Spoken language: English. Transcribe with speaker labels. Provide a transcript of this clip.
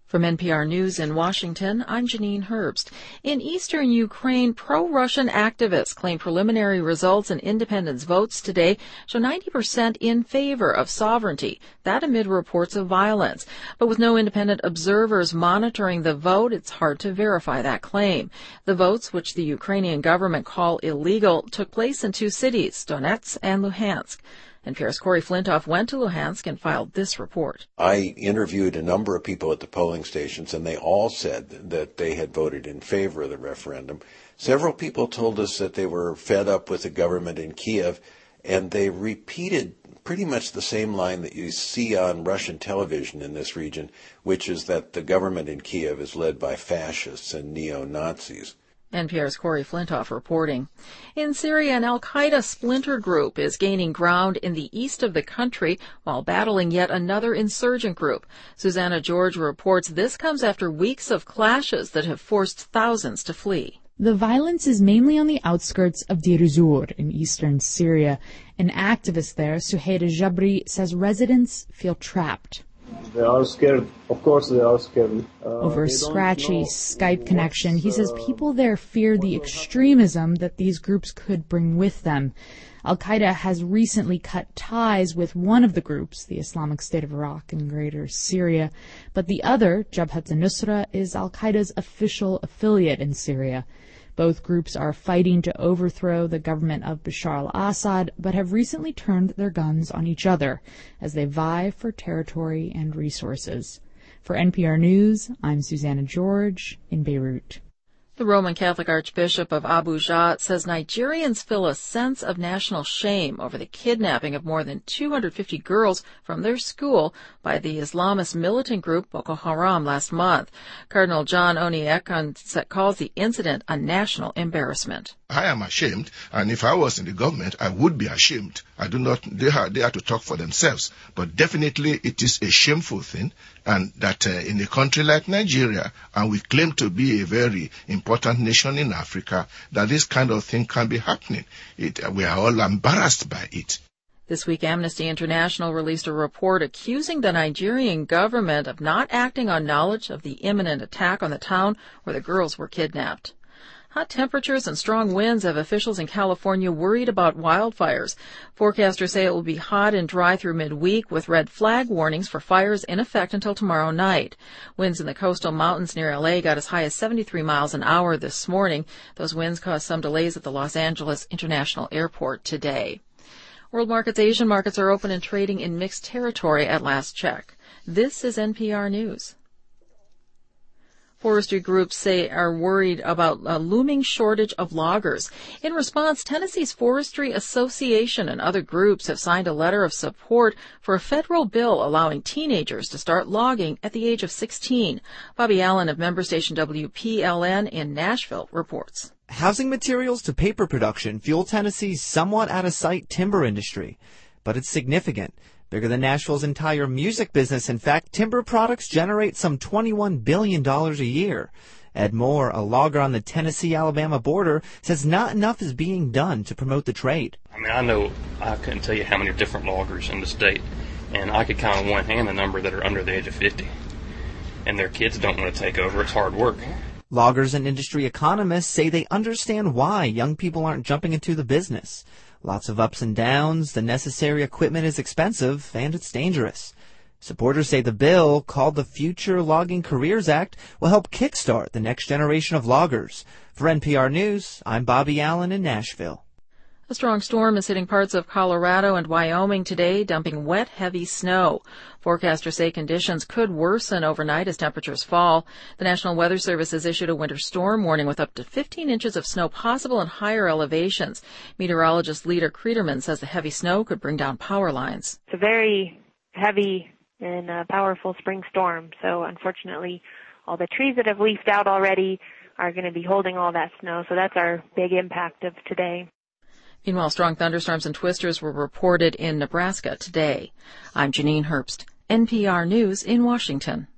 Speaker 1: From NPR News in Washington, I'm Janine Herbst. In eastern Ukraine, pro-Russian activists claim preliminary results in independence votes today show 90% in favor of sovereignty, that amid reports of violence. But with no independent observers monitoring the vote, it's hard to verify that claim. The votes, which the Ukrainian government call illegal, took place in two cities, Donetsk and Luhansk. NPR's Corey Flintoff went to Luhansk and filed this report.
Speaker 2: I interviewed a number of people at the polling stations, and they all said that they had voted in favor of the referendum. Several people told us that they were fed up with the government in Kiev, and they repeated pretty much the same line that you see on Russian television in this region, which is that the government in Kiev is led by fascists and neo-Nazis.
Speaker 1: NPR's Corey Flintoff reporting. In Syria, an al-Qaeda splinter group is gaining ground in the east of the country while battling yet another insurgent group. Susanna George reports this comes after weeks of clashes that have forced thousands to flee.
Speaker 3: The violence is mainly on the outskirts of Deir ez-Zor in eastern Syria. An activist there, Suhaida Jabri, says residents feel trapped.
Speaker 4: They are scared. Of course they are scared.
Speaker 3: Over a scratchy Skype connection, he says people there fear the extremism that these groups could bring with them. Al-Qaeda has recently cut ties with one of the groups, the Islamic State of Iraq in greater Syria, but the other, Jabhat al-Nusra, is Al-Qaeda's official affiliate in Syria. Both groups are fighting to overthrow the government of Bashar al-Assad, but have recently turned their guns on each other as they vie for territory and resources. For NPR News, I'm Susanna George in Beirut.
Speaker 1: The Roman Catholic Archbishop of Abuja says Nigerians feel a sense of national shame over the kidnapping of more than 250 girls from their school by the Islamist militant group Boko Haram last month. Cardinal John Onyekan calls the incident a national embarrassment.
Speaker 5: I am ashamed, and if I was in the government, I would be ashamed. They are to talk for themselves. But definitely it is a shameful thing, and that in a country like Nigeria, and we claim to be a very important nation in Africa, that this kind of thing can be happening. We are all embarrassed by it.
Speaker 1: This week, Amnesty International released a report accusing the Nigerian government of not acting on knowledge of the imminent attack on the town where the girls were kidnapped. Hot temperatures and strong winds have officials in California worried about wildfires. Forecasters say it will be hot and dry through midweek with red flag warnings for fires in effect until tomorrow night. Winds in the coastal mountains near L.A. got as high as 73 miles an hour this morning. Those winds caused some delays at the Los Angeles International Airport today. World markets, Asian markets are open and trading in mixed territory at last check. This is NPR News. Forestry groups say are worried about a looming shortage of loggers. In response, Tennessee's Forestry Association and other groups have signed a letter of support for a federal bill allowing teenagers to start logging at the age of 16. Bobby Allen of member station WPLN in Nashville reports.
Speaker 6: Housing materials to paper production fuel Tennessee's somewhat out-of-sight timber industry, but it's significant. Bigger than Nashville's entire music business. In fact, timber products generate some $21 billion a year. Ed Moore, a logger on the Tennessee-Alabama border, says not enough is being done to promote the trade.
Speaker 7: I couldn't tell you how many different loggers in the state, and I could count on one hand the number that are under the age of 50. And their kids don't want to take over. It's hard work.
Speaker 6: Loggers and industry economists say they understand why young people aren't jumping into the business. Lots of ups and downs, the necessary equipment is expensive, and it's dangerous. Supporters say the bill, called the Future Logging Careers Act, will help kickstart the next generation of loggers. For NPR News, I'm Bobby Allen in Nashville.
Speaker 1: A strong storm is hitting parts of Colorado and Wyoming today, dumping wet, heavy snow. Forecasters say conditions could worsen overnight as temperatures fall. The National Weather Service has issued a winter storm warning with up to 15 inches of snow possible in higher elevations. Meteorologist Lita Krederman says the heavy snow could bring down power lines.
Speaker 8: It's a very heavy and powerful spring storm, so unfortunately all the trees that have leafed out already are going to be holding all that snow, so that's our big impact of today.
Speaker 1: Meanwhile, strong thunderstorms and twisters were reported in Nebraska today. I'm Janine Herbst, NPR News in Washington.